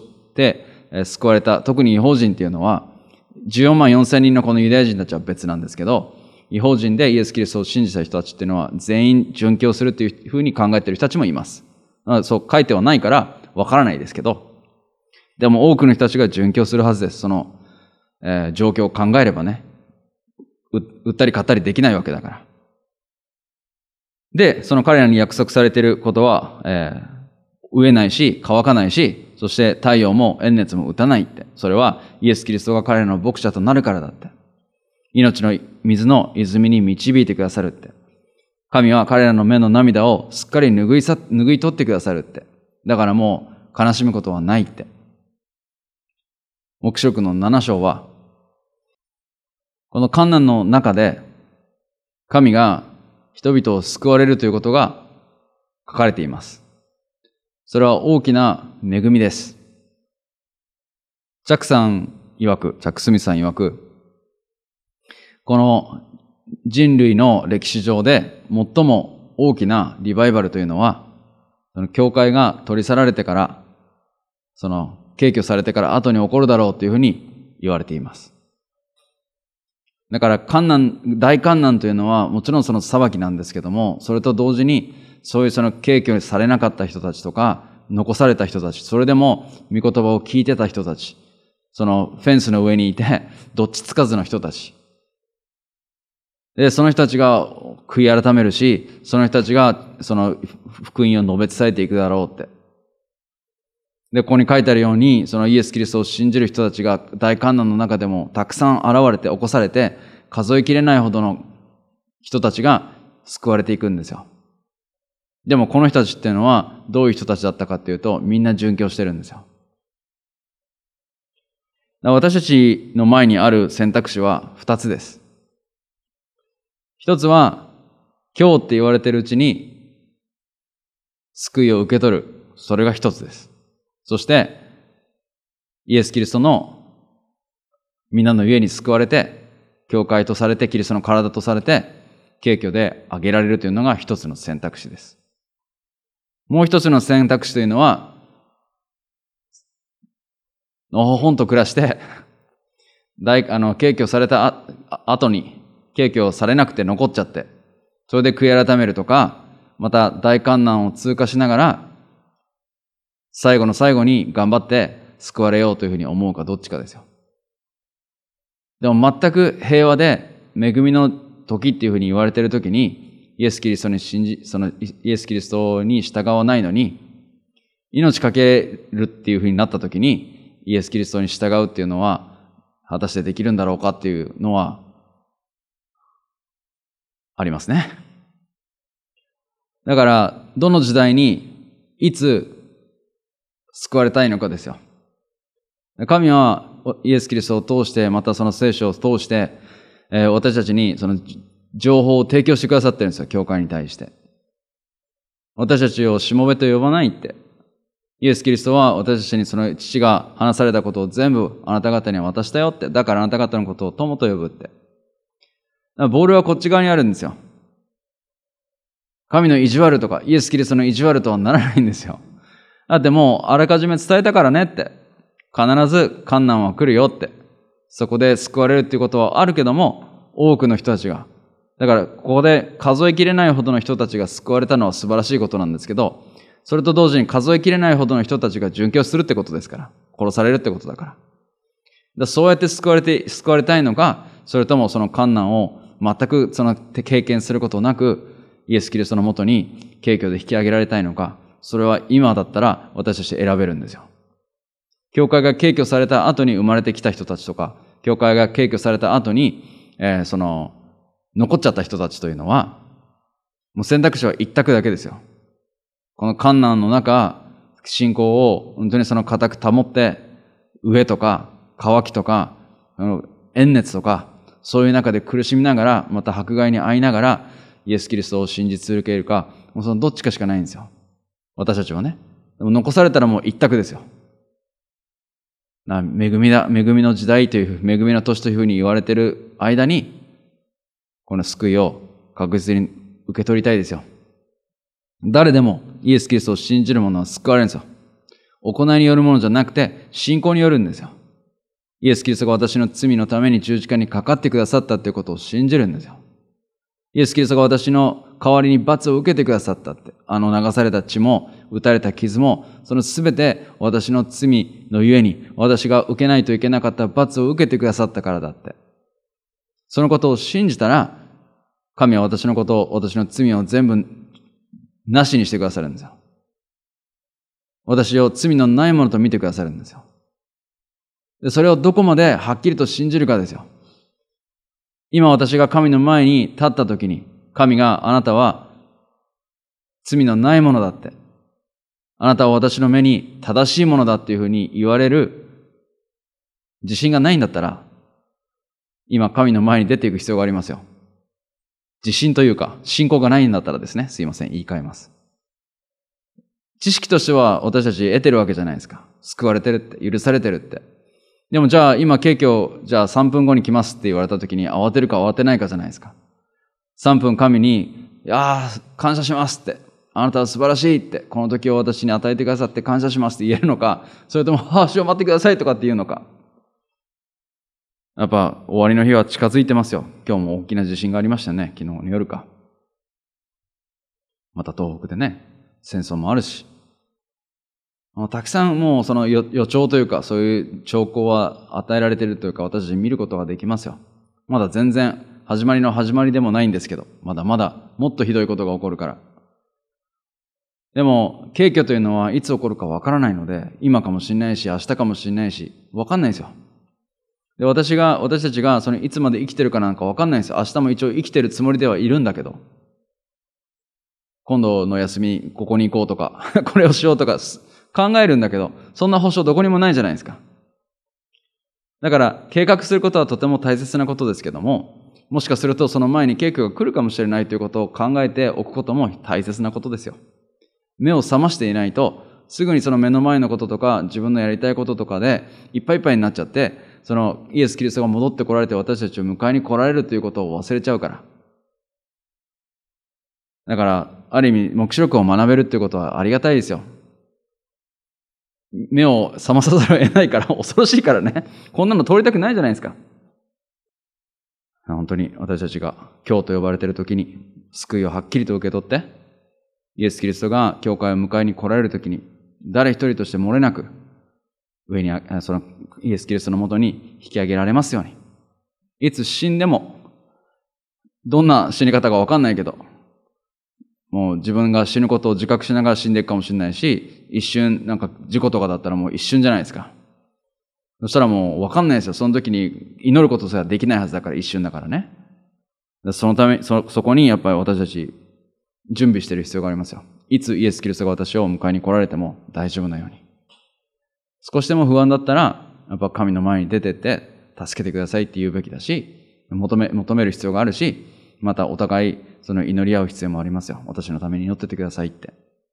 えー、救われた。特に異邦人っていうのは、じゅうよんまんよんせんにんのこのユダヤ人たちは別なんですけど、異邦人でイエス・キリストを信じた人たちっていうのは全員殉教するというふうに考えている人たちもいます。そう書いてはないからわからないですけど、でも多くの人たちが殉教するはずです。その、えー、状況を考えればね。売ったり買ったりできないわけだから。で、その彼らに約束されていることは、えー、飢えないし、乾かないし、そして太陽も炎熱も打たないって。それはイエス・キリストが彼らの牧者となるからだって。命の水の泉に導いてくださるって。神は彼らの目の涙をすっかり拭いさ、拭い取ってくださるって。だからもう悲しむことはないって。黙示録のなな章は、この患難の中で、神が人々を救われるということが書かれています。それは大きな恵みです。チャックさん曰く、チャック・スミスさん曰く、この人類の歴史上で最も大きなリバイバルというのは、その教会が取り去られてから、その敬虚されてから後に起こるだろうというふうに言われています。だから観難、大観難というのはもちろんその裁きなんですけども、それと同時にそういうその敬虚されなかった人たちとか、残された人たち、それでも御言葉を聞いてた人たち、そのフェンスの上にいて、どっちつかずの人たち。で、その人たちが悔い改めるし、その人たちがその福音を述べ伝えていくだろうって。で、ここに書いてあるように、そのイエス・キリストを信じる人たちが大観難の中でもたくさん現れて起こされて、数えきれないほどの人たちが救われていくんですよ。でもこの人たちっていうのはどういう人たちだったかっていうと、みんな殉教してるんですよ。私たちの前にある選択肢は二つです。一つは、今日って言われているうちに救いを受け取る。それが一つです。そして、イエス・キリストの皆の家に救われて、教会とされて、キリストの体とされて、敬虚で挙げられるというのが一つの選択肢です。もう一つの選択肢というのは、のほほんと暮らして、大あの敬虚された後に、敬虚されなくて残っちゃって、それで悔い改めるとか、また大観難を通過しながら、最後の最後に頑張って救われようというふうに思うかどっちかですよ。でも全く平和で恵みの時っていうふうに言われている時に、イエス・キリストに信じ、そのイエス・キリストに従わないのに、命かけるっていうふうになった時に、イエス・キリストに従うっていうのは、果たしてできるんだろうかっていうのは、ありますね。 だから、どの時代に、いつ、救われたいのかですよ。神は、イエス・キリストを通して、またその聖書を通して、えー、私たちにその情報を提供してくださってるんですよ、教会に対して。私たちをしもべと呼ばないって。イエス・キリストは私たちにその父が話されたことを全部あなた方には渡したよって。だからあなた方のことを友と呼ぶって。ボールはこっち側にあるんですよ。神の意地悪とか、イエス・キリストの意地悪とはならないんですよ。だってもうあらかじめ伝えたからねって。必ず困難は来るよって。そこで救われるっていうことはあるけども、多くの人たちが。だからここで数えきれないほどの人たちが救われたのは素晴らしいことなんですけど、それと同時に数えきれないほどの人たちが殉教するってことですから。殺されるってことだから。だからそうやって救われて、救われたいのか、それともその困難を全くその経験することなく、イエス・キリストのもとに軽挙で引き上げられたいのか、それは今だったら私たち選べるんですよ。教会が軽挙された後に生まれてきた人たちとか、教会が軽挙された後に、えー、その、残っちゃった人たちというのは、もう選択肢は一択だけですよ。この困難の中、信仰を本当にその固く保って、飢えとか、渇きとか、炎熱とか、そういう中で苦しみながら、また迫害に遭いながら、イエス・キリストを信じ続けるか、もうそのどっちかしかないんですよ。私たちはね。でも残されたらもう一択ですよ。な恵みだ、恵みの時代という、恵みの年というふうに言われている間に、この救いを確実に受け取りたいですよ。誰でもイエス・キリストを信じる者は救われるんですよ。行いによるものじゃなくて、信仰によるんですよ。イエス・キリストが私の罪のために十字架にかかってくださったということを信じるんですよ。イエス・キリストが私の代わりに罰を受けてくださったって。あの流された血も、打たれた傷も、そのすべて私の罪のゆえに、私が受けないといけなかった罰を受けてくださったからだって。そのことを信じたら、神は私のことを、私の罪を全部なしにしてくださるんですよ。私を罪のないものと見てくださるんですよ。で、それをどこまではっきりと信じるかですよ。今私が神の前に立ったときに、神があなたは罪のないものだって、あなたは私の目に正しいものだっていうふうに言われる自信がないんだったら、今神の前に出ていく必要がありますよ。自信というか、信仰がないんだったらですね、すいません、言い換えます。知識としては私たち得てるわけじゃないですか。救われてるって、許されてるって。でもじゃあ今軽挙、じゃあさんぷんごに来ますって言われた時に慌てるか慌てないかじゃないですか。さんぷん神に、いやー、感謝しますって。あなたは素晴らしいって。この時を私に与えてくださって感謝しますって言えるのか、それとも、ああ、主を待ってくださいとかって言うのか。やっぱ終わりの日は近づいてますよ。今日も大きな地震がありましたね。昨日の夜か。また東北でね、戦争もあるし。たくさんもうその予兆というか、そういう兆候は与えられているというか、私たち見ることができますよ。まだ全然始まりの始まりでもないんですけど、まだまだもっとひどいことが起こるから。でも、軽挙というのはいつ起こるかわからないので、今かもしれないし、明日かもしれないし、わかんないですよ。で、私が、私たちがそのいつまで生きてるかなんかわかんないんですよ。明日も一応生きてるつもりではいるんだけど。今度の休み、ここに行こうとか、これをしようとか考えるんだけど、そんな保証どこにもないじゃないですか。だから、計画することはとても大切なことですけども、もしかするとその前に軽挙が来るかもしれないということを考えておくことも大切なことですよ。目を覚ましていないと、すぐにその目の前のこととか、自分のやりたいこととかでいっぱいいっぱいになっちゃって、そのイエス・キリストが戻ってこられて私たちを迎えに来られるということを忘れちゃうから。だから、ある意味、黙示録を学べるっていうことはありがたいですよ。目を覚まさざるを得ないから、恐ろしいからね。こんなの通りたくないじゃないですか。本当に私たちが今日と呼ばれている時に救いをはっきりと受け取って、イエス・キリストが教会を迎えに来られる時に、誰一人として漏れなく、上に、そのイエス・キリストのもとに引き上げられますように。いつ死んでも、どんな死に方かわかんないけど、もう自分が死ぬことを自覚しながら死んでいくかもしれないし、一瞬、なんか事故とかだったらもう一瞬じゃないですか。そしたらもうわかんないですよ。その時に祈ることすらできないはずだから、一瞬だからね。そのため、そ、そこにやっぱり私たち、 準備している必要がありますよ。いつイエス・キリストが私を迎えに来られても大丈夫なように。少しでも不安だったら、やっぱ神の前に出てって助けてくださいって言うべきだし、求め、求める必要があるし、またお互いその祈り合う必要もありますよ。私のために祈っててくださいって。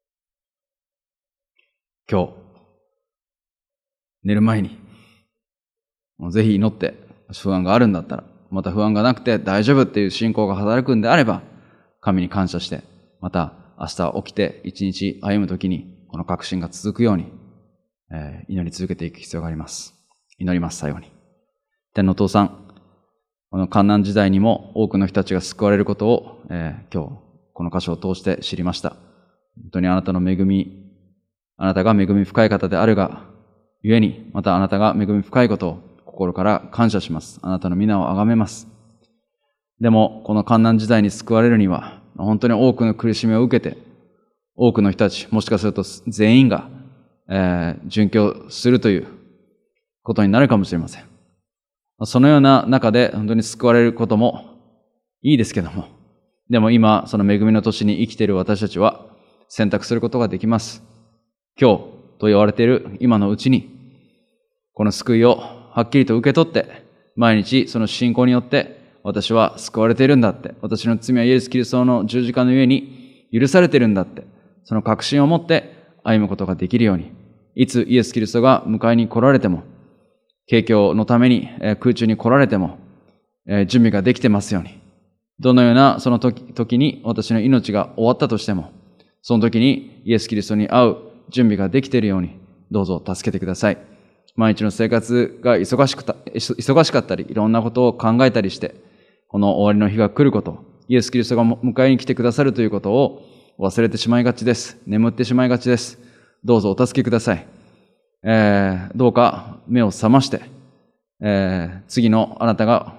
今日、寝る前に、もうぜひ祈って、不安があるんだったら、また不安がなくて大丈夫っていう信仰が働くんであれば、神に感謝して、また明日起きて一日歩むときに、この確信が続くように、えー、祈り続けていく必要があります。祈ります、最後に。天のお父さん、この患難時代にも多くの人たちが救われることを、えー、今日、この箇所を通して知りました。本当にあなたの恵み、あなたが恵み深い方であるが、ゆえに、またあなたが恵み深いことを心から感謝します。あなたの皆をあがめます。でも、この患難時代に救われるには、本当に多くの苦しみを受けて、多くの人たち、もしかすると全員が、えー、殉教するということになるかもしれません。そのような中で本当に救われることもいいですけども、でも今、その恵みの年に生きている私たちは選択することができます。今日と言われている今のうちに、この救いをはっきりと受け取って、毎日その信仰によって私は救われているんだって、私の罪はイエス・キリストの十字架の上に許されているんだって、その確信を持って歩むことができるように、いつイエス・キリストが迎えに来られても、景況のために空中に来られても、準備ができてますように。どのようなその時、時に私の命が終わったとしても、その時にイエス・キリストに会う準備ができているように、どうぞ助けてください。毎日の生活が忙しくた、忙しかったり、いろんなことを考えたりして、この終わりの日が来ること、イエス・キリストが迎えに来てくださるということを忘れてしまいがちです。眠ってしまいがちです。どうぞお助けください。えー、どうか目を覚まして、えー、次のあなたが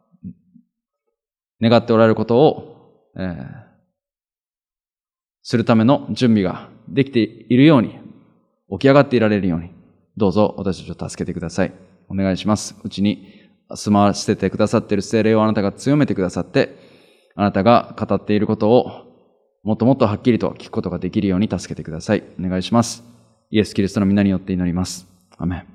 願っておられることを、えー、するための準備ができているように、起き上がっていられるように、どうぞ私たちを助けてください。お願いします。うちに住まわせてくださっている聖霊をあなたが強めてくださって、あなたが語っていることをもっともっとはっきりと聞くことができるように助けてください。お願いします。イエス・キリストの皆によって祈ります。アメン。